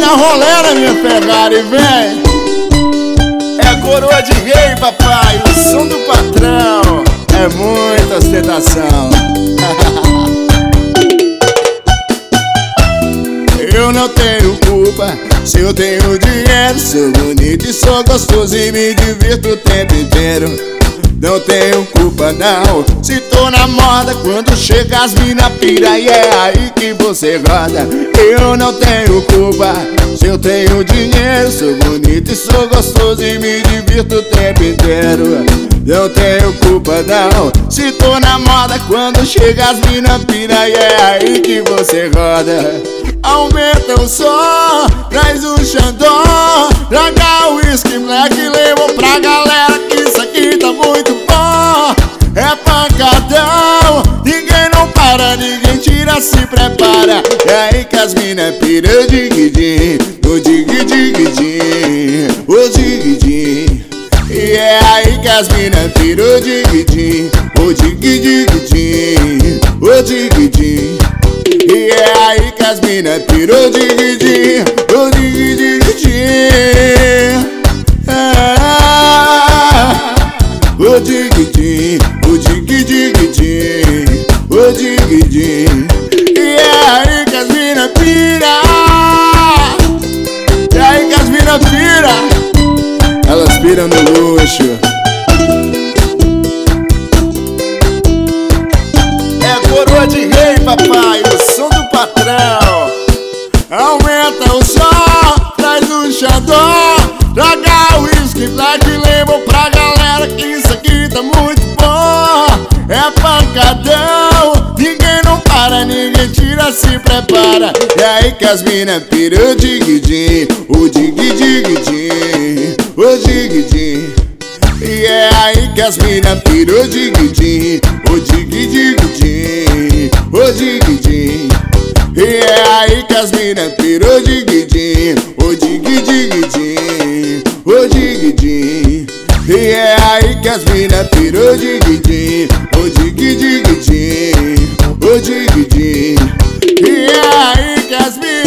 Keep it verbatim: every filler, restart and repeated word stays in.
a rolera, minha Ferrari, vem. É a coroa de rei, papai, o som do patrão. É muita ostentação. Eu não tenho culpa se eu tenho dinheiro. Sou bonito e sou gostoso e me divirto o tempo inteiro. Não tenho culpa não se tô na moda. Quando chega as mina pira e é aí que você roda. Eu não tenho culpa se eu tenho dinheiro. Sou bonito e sou gostoso e me divirto o tempo inteiro. Não tenho culpa não se tô na moda. Quando chega as mina pira e é aí que você roda. Aumenta o som, traz um Xandó, joga o whisky black e leva pra galera que isso aqui tá muito bom. É pancadão, ninguém não para, ninguém tira, se prepara. É aí que as mina pira, o dig-dig, o dig-dig-dig, o dig-dig. E é aí que as mina pira, o dig-dig, o dig-dig-dig, o dig-dig. E é aí que as mina pirou dig-dig, o dig-dig-dig. O dig-dig, o dig-dig-dig, o dig-dig. E é aí que as mina pira. E é aí que as mina pira. Elas piram no luxo. É coroa de rei, papai, o som do patrão. Aumenta o som, traz um Xandó, joga o whisky black e leva pra galera que isso aqui tá muito bom. É pancadão, ninguém não para, ninguém tira, se prepara. É aí que as mina pira, o dig-dig, o dig-dig-dig, o dig-dig. E é aí que as mina pira, o dig-dig, o dig-dig-dig, o dig-dig. E é aí que as mina pira, o dig-dig, o dig-dig-dig, o dig-dig. E é aí que as mina pira, o dig-dig, o dig-dig-dig, o dig-dig. E é aí que as mina